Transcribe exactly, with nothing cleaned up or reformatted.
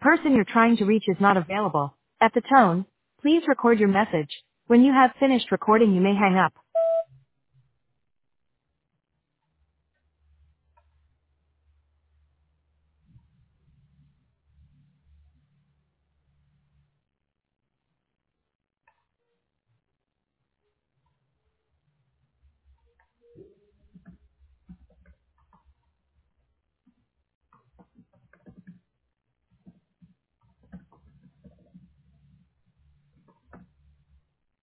person you're trying to reach is not available. At the tone, please record your message. When you have finished recording, you may hang up.